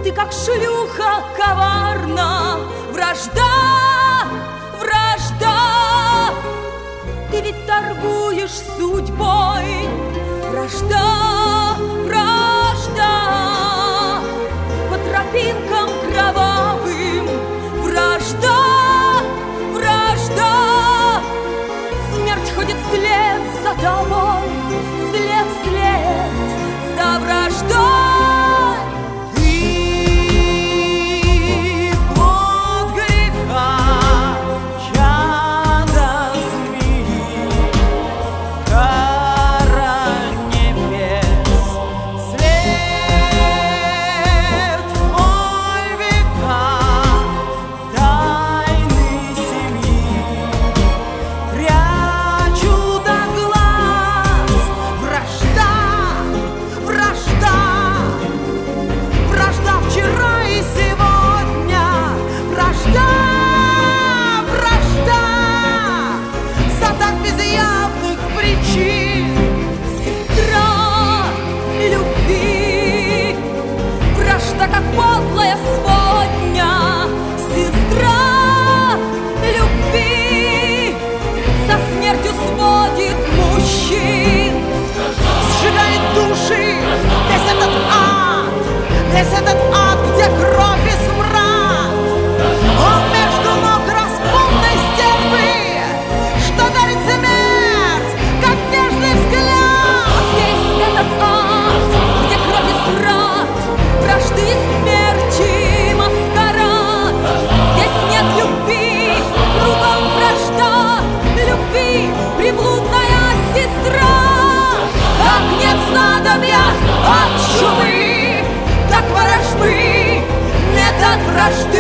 Ты как шлюха коварна, вражда, вражда. Ты ведь торгуешь судьбой, вражда, вражда. По тропинкам кровавым, вражда, вражда. Смерть ходит вслед за тобой, вслед, вслед за враждой. Как подлая сводня, сестра любви, со смертью сводит мужчин, сжигает души, весь этот ад, где кровь и смрад. Он между ног распутной стервы, что дарит смерть, как нежный взгляд. Весь этот ад, где кровь и смрад, вражды и смерти маскарад. Здесь нет любви, кругом вражда, любви приблудная сестра. Как нет снадобья от чумы, так ворожбы нет от вражды.